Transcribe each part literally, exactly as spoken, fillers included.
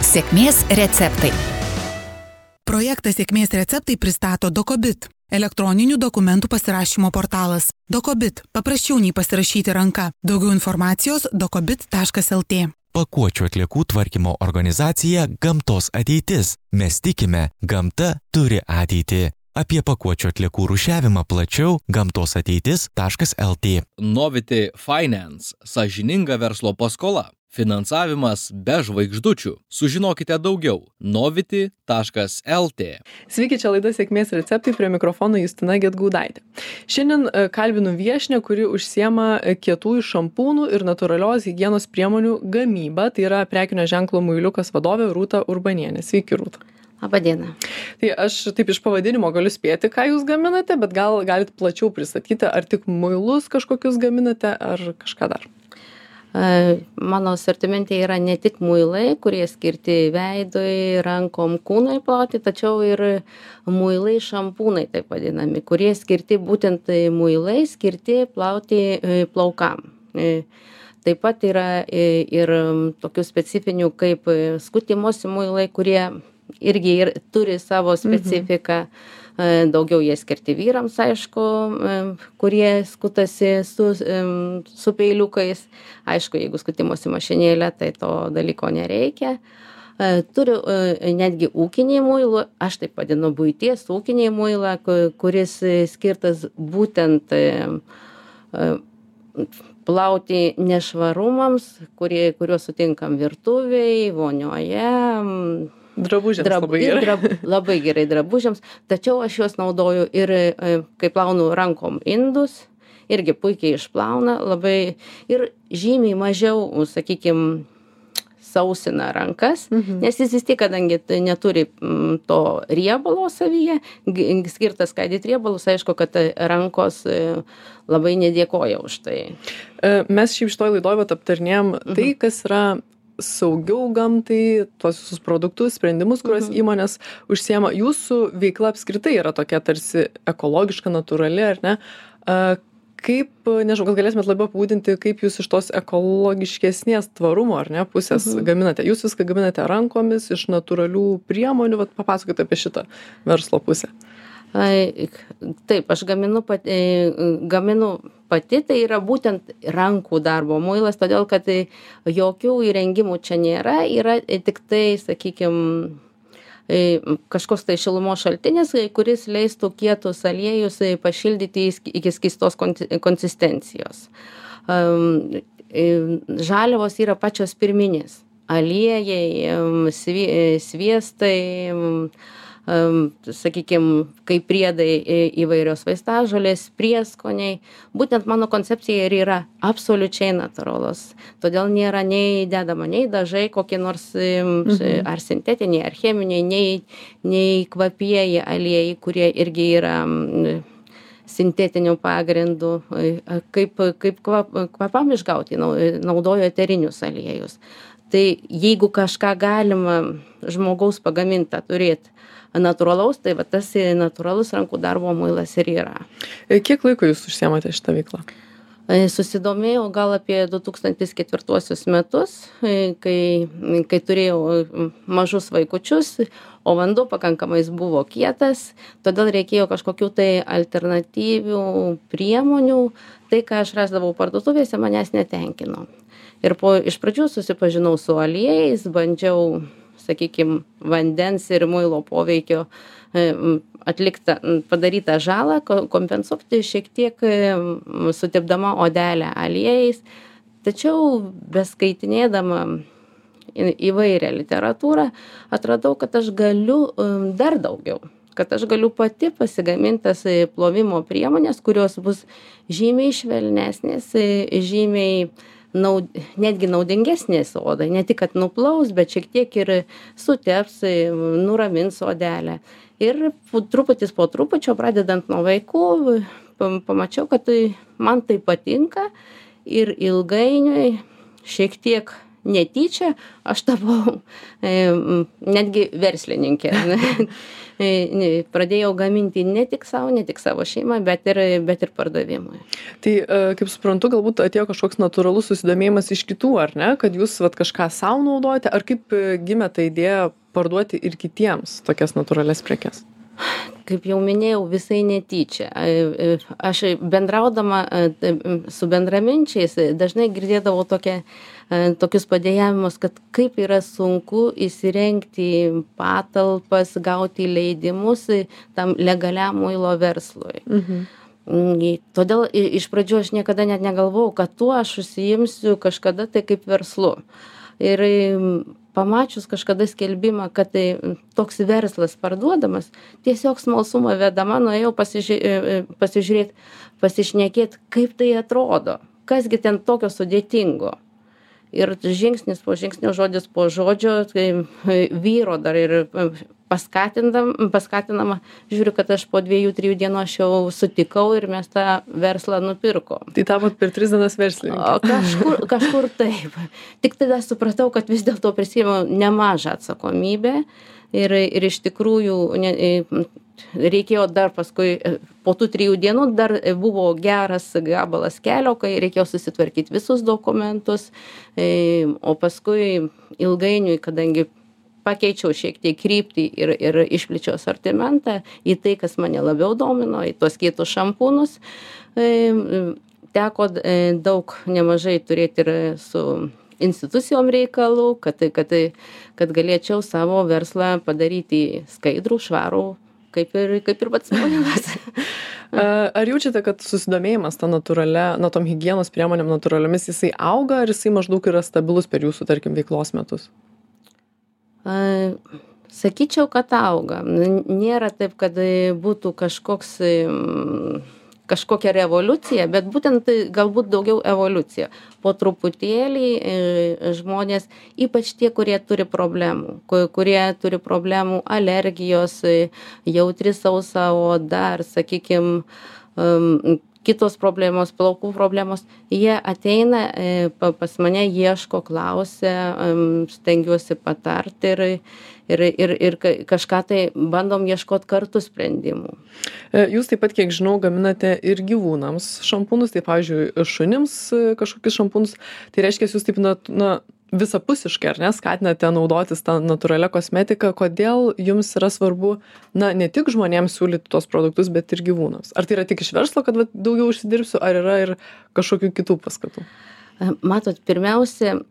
Sėkmės receptai. Projektą Sėkmės receptai pristato Dokobit, elektroninių dokumentų pasirašymo portalas. Dokobit – paprasčiau nei pasirašyti ranka. Daugiau informacijos dokobit taškas el tė. Pakuočių atliekų tvarkymo organizacija Gamtos ateitis. Mes tikime, gamta turi ateitį. Apie pakuočių atliekų rūšiavimą plačiau gamtos ateitis taškas el tė. Novity Finance – sąžininga verslo paskola. Finansavimas be žvaigždučių. Sužinokite daugiau. novity taškas el tė. Sveiki, čia laida Sėkmės receptai, prie mikrofono Justina Gedgaudaitė. Šiandien kalbinu viešnią, kuri užsiema kietųjų šampūnų ir natūralios higienos priemonių gamybą. Tai yra prekinio ženklo Muiliukas vadovė Rūta Urbanienė. Sveiki, Rūta. Labadiena. Tai aš taip iš pavadinimo galiu spėti, ką jūs gaminate, bet gal galite plačiau pristatyti, ar tik muilus kažkokius gaminate, ar kažką dar? Mano asortimente yra ne tik muilai, kurie skirti veidui, rankom, kūnui plauti, tačiau ir muilai šampūnai, taip vadinami, kurie skirti būtent muilai, skirti plauti plaukam. Taip pat yra ir tokių specifinių kaip skutimosi muilai, kurie irgi ir turi savo specifiką. Mhm. Daugiau jie skirti vyrams, aišku, kurie skutasi su, su peiliukais. Aišku, jeigu skutimosi mašinėlė, tai to dalyko nereikia. Turiu netgi ūkinį muilą, aš taip vadinu buities ūkinį muilą, kuris skirtas būtent plauti nešvarumams, kurie, kuriuos sutinkam virtuvėj, vonioje. Drabužiams Drab, labai gerai. Drab, labai gerai drabužiams, tačiau aš juos naudoju ir kai plaunu rankom indus, irgi puikiai išplauna, labai ir žymiai mažiau, sakykime, sausina rankas, mhm. nes jis vis tiek, kadangi neturi to riebalo savyje, skirtas skaidyti riebalus, aišku, kad rankos labai nedėkoja už tai. Mes šiaip šitoj laidoj aptarnėjom mhm. tai, kas yra saugiau gamtai, tuos visus produktus, sprendimus, kuriuos mhm. įmonės užsiema. Jūsų veikla apskritai yra tokia tarsi ekologiška, natūrali, ar ne? Kaip, nežinau, gal galėtumėt labiau apibūdinti, kaip jūs iš tos ekologiškesnės tvarumo, ar ne, pusės mhm. gaminate? Jūs viską gaminate rankomis, iš natūralių priemonių, vat papasakokite apie šitą verslo pusę. Taip, aš gaminu pati, gaminu pati, tai yra būtent rankų darbo muilas, todėl kad jokių įrengimų čia nėra, yra tik tai, sakykime, kažkoks tai šilumos šaltinis, kuris leistų kietus aliejus pašildyti iki skystos konsistencijos. Žaliavos yra pačios pirminės. Aliejai, sviestai, sakykime, kaip priedai įvairios vaistažolės, prieskoniai. Būtent mano koncepcija ir yra absoliučiai natūralus. Todėl nėra nei dedama, nei dažai, kokie nors mhm. ar sintetiniai, ar cheminiai, nei, nei kvapieji aliejai, kurie irgi yra sintetinių pagrindų. Kaip, kaip kvap, kvapam išgauti, naudoju eterinius aliejus. Tai jeigu kažką galima žmogaus pagamintą turėti natūralaus, tai va tas natūralus rankų darbo muilas ir yra. Kiek laiko jūs užsiemate šitą veiklą? Susidomėjau gal apie du tūkstančiai ketvirtuosius metus, kai, kai turėjau mažus vaikučius, o vanduo pakankamai buvo kietas, todėl reikėjo kažkokių tai alternatyvių priemonių. Tai, ką aš rasdavau parduotuvėse, manęs netenkino. Ir po, iš pradžių susipažinau su aliejais, bandžiau, sakykime, vandens ir muilo poveikio atliktą, padarytą žalą, kompensuoti šiek tiek sutepdama odelę aliejais. Tačiau beskaitinėdama įvairią literatūrą, atradau, kad aš galiu dar daugiau. Kad aš galiu pati pasigamintas plovimo priemonės, kurios bus žymiai švelnesnės, žymiai Naud, netgi naudingesnės odai, ne tik, kad nuplaus, bet šiek tiek ir suteps, nuramins odelę. Ir truputis po trupučio, pradedant nuo vaikų, pamačiau, kad tai, man tai patinka ir ilgainiui šiek tiek netyčia aš tapau e, netgi verslininkė. E, pradėjau gaminti ne tik savo, ne tik savo šeimą, bet ir, bet ir pardavimui. Tai, e, kaip suprantu, galbūt atėjo kažkoks natūralus susidomėjimas iš kitų, ar ne, kad jūs vat, kažką savo naudojate, ar kaip gimė ta idėja parduoti ir kitiems tokias natūralias prekes? Kaip jau minėjau, visai netyčia. Aš bendraudama su bendraminčiais dažnai girdėdavau tokia, tokius padėjavimus, kad kaip yra sunku įsirengti patalpas, gauti leidimus tam legaliam muilo verslui. Mhm. Todėl iš pradžių aš niekada net negalvojau, kad tuo aš užsiimsiu kažkada tai kaip verslu. Ir pamačius kažkada skelbimą, kad tai toks verslas parduodamas, tiesiog smalsumą vedama, nuėjau pasižiūrėti, pasižiūrėt, pasišnekėti, kaip tai atrodo, kasgi ten tokio sudėtingo. Ir žingsnis po žingsnio, žodis po žodžio, tai vyro dar ir paskatinama, žiūriu, kad aš po dviejų, trijų dienų aš jau sutikau ir mes tą verslą nupirkom. Tai tapot per tris dienas verslininkė. Kažkur, kažkur taip. Tik tada supratau, kad vis dėlto prisiėmiau nemažą atsakomybę ir, ir iš tikrųjų ne, reikėjo dar paskui, po tų trijų dienų dar buvo geras gabalas kelio, kai reikėjo susitvarkyti visus dokumentus, o paskui ilgainiui, kadangi pakeičiau šiek tiek kryptį ir, ir išpličiau asortimentą į tai, kas mane labiau domino, į tuos kitus šampūnus, teko daug nemažai turėti ir su institucijom reikalų, kad, kad, kad galėčiau savo verslą padaryti skaidrų, švarų, kaip ir, kaip ir pats muilas. Ar jaučiate, kad susidomėjimas ta natūralia, na, tom higienos priemonėm natūraliomis, jisai auga, ar jisai maždaug yra stabilus per jūsų, tarkim, veiklos metus? Sakyčiau, kad auga. Nėra taip, kad būtų kažkoks, kažkokia revoliucija, bet būtent galbūt daugiau evoliucija. Po truputėlį žmonės, ypač tie, kurie turi problemų, kurie turi problemų alergijos, jautri sausa oda, ar, sakykime, kitos problemos, plaukų problemos, jie ateina pas mane, ieško, klausia, stengiuosi patarti ir, ir, ir, ir kažką tai bandom ieškoti kartu sprendimų. Jūs taip pat, kiek žinau, gaminate ir gyvūnams šampūnus, tai pavyzdžiui, šunims kažkokius šampūnus, tai reiškia, jūs taip, na, na visapusiškai, ar ne, skatinate naudotis tą natūralią kosmetiką, kodėl jums yra svarbu, na, ne tik žmonėms siūlyti tuos produktus, bet ir gyvūnams? Ar tai yra tik iš verslo, kad va, daugiau užsidirbsiu, ar yra ir kažkokių kitų paskatų? Matot, pirmiausia,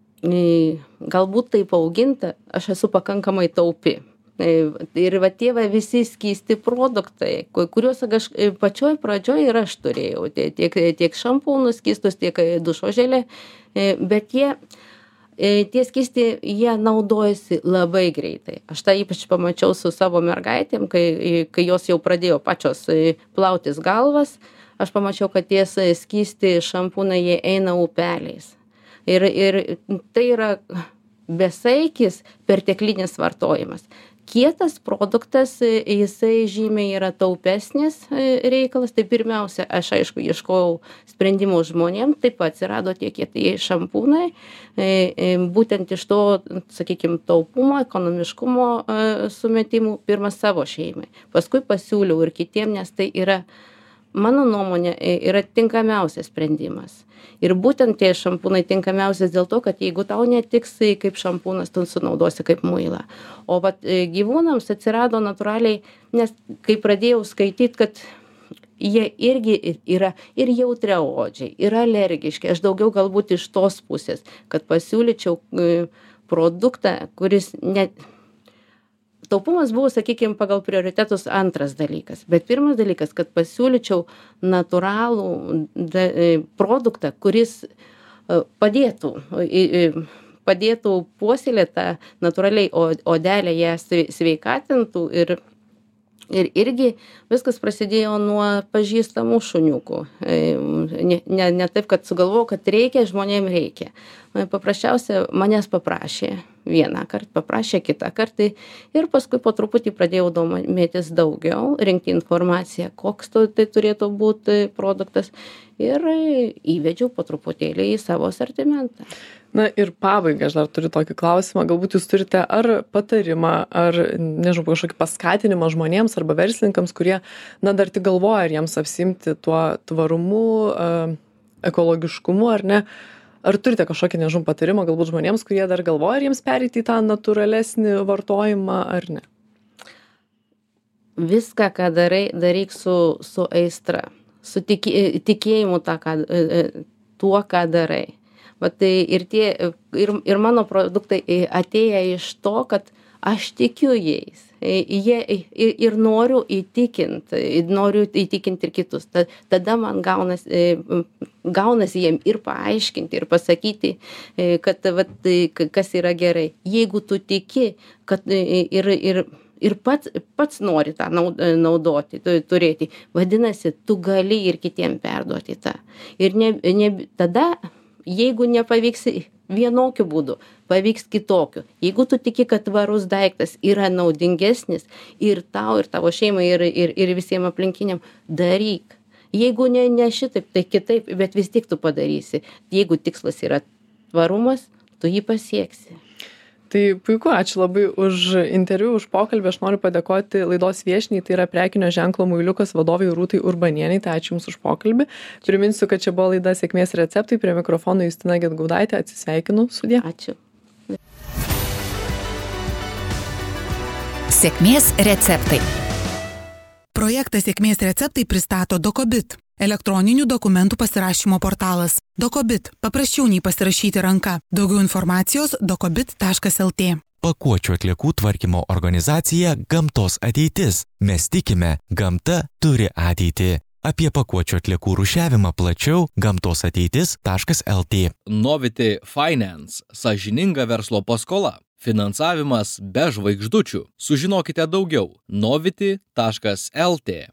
galbūt taip auginta, aš esu pakankamai taupi. Ir va tie va visi skysti produktai, kuriuos aš pačioj pradžioj ir aš turėjau, tiek, tiek šampūnus skystus, tiek dušo želė, bet jie tie skysti, jie naudojasi labai greitai. Aš tą ypač pamačiau su savo mergaitėm, kai, kai jos jau pradėjo pačios plautis galvas, aš pamačiau, kad tie skysti šampūnai, jie eina upeliais. Ir, ir tai yra besaikis perteklinis vartojimas. Kietas produktas, jisai žymiai yra taupesnis reikalas, tai pirmiausia, aš aišku ieškojau sprendimų žmonėm, taip pat atsirado tie kietieji šampūnai, būtent iš to, sakykime, taupumo, ekonomiškumo sumetimų pirmą savo šeimai. Paskui pasiūliau ir kitiem, nes tai yra, mano nuomonė, yra tinkamiausias sprendimas. Ir būtent tie šampūnai tinkamiausias dėl to, kad jeigu tau netiks kaip šampūnas, tu sunaudosi kaip muilą. O vat, gyvūnams atsirado natūraliai, nes kai pradėjau skaityti, kad jie irgi yra ir jautriaodžiai, ir alergiški, aš daugiau galbūt iš tos pusės, kad pasiūlyčiau produktą, kuris net... Taupumas buvo, sakykime, pagal prioritetus antras dalykas, bet pirmas dalykas, kad pasiūlyčiau natūralų produktą, kuris padėtų, padėtų puoselėti natūraliai odelę, ją sveikatintų ir, ir irgi viskas prasidėjo nuo pažįstamų šuniukų. Ne, ne, ne taip, kad sugalvojau, kad reikia, žmonėm reikia. Paprasčiausia, manęs paprašė vieną kartą, paprašė kitą kartą ir paskui po truputį pradėjau domėtis daugiau, rinkti informaciją, koks tai turėtų būti produktas ir įvedžiau po truputėlį į savo asortimentą. Na ir pabaigai aš dar turiu tokį klausimą, galbūt jūs turite ar patarimą, ar, nežinau, kažkokį paskatinimą žmonėms arba verslininkams, kurie, na, dar tik galvoja, ar jiems apsimti tuo tvarumu, ekologiškumu ar ne. Ar turite kažkokį, nežinau, patarimą galbūt žmonėms, kurie dar galvoja, ar jiems pereiti į tą natūralesnį vartojimą ar ne? Viską, ką darai, daryk su, su aistra, su tiki, tikėjimu tą, ką, tuo, ką darai. Va, tai ir, tie, ir, ir mano produktai atėję iš to, kad aš tikiu jais. Jie, ir, ir noriu įtikinti, noriu įtikinti ir kitus. Tada man gaunasi, gaunasi jiem ir paaiškinti, ir pasakyti, kad, va, kas yra gerai. Jeigu tu tiki, kad ir, ir, ir pats, pats nori tą naudoti, turėti, vadinasi, tu gali ir kitiem perduoti tą. Ir ne, ne, tada jeigu nepavyks vienokiu būdu, pavyks kitokiu. Jeigu tu tiki, kad tvarus daiktas yra naudingesnis ir tau, ir tavo šeimai, ir, ir, ir visiems aplinkiniam, daryk. Jeigu ne, ne šitaip, tai kitaip, bet vis tik tu padarysi. Jeigu tikslas yra tvarumas, tu jį pasieksi. Tai puiku, ačiū labai už interviu, už pokalbį. Aš noriu padėkoti laidos viešniai, tai yra prekinio ženklo Muiliukas vadovai Rūtai Urbanienei. Tai ačiū Jums už pokalbį. Priminsiu, kad čia buvo laida Sėkmės receptai. Prie mikrofono Justina Gedgaudaitė. Atsisveikinu. Sudie. Ačiū. Sėkmės receptai. Projektą Sėkmės receptai pristato Dokobit. Elektroninių dokumentų pasirašymo portalas. Dokobit. Paprasčiau nei pasirašyti ranka. Daugiau informacijos dokobit taškas lt. Pakuočių atliekų tvarkymo organizacija Gamtos ateitis. Mes tikime, gamta turi ateitį. Apie pakuočių atliekų rūšiavimą plačiau gamtos ateitis taškas lt. Novity Finance – sąžininga verslo paskola. Finansavimas be žvaigždučių. Sužinokite daugiau novity taškas lt.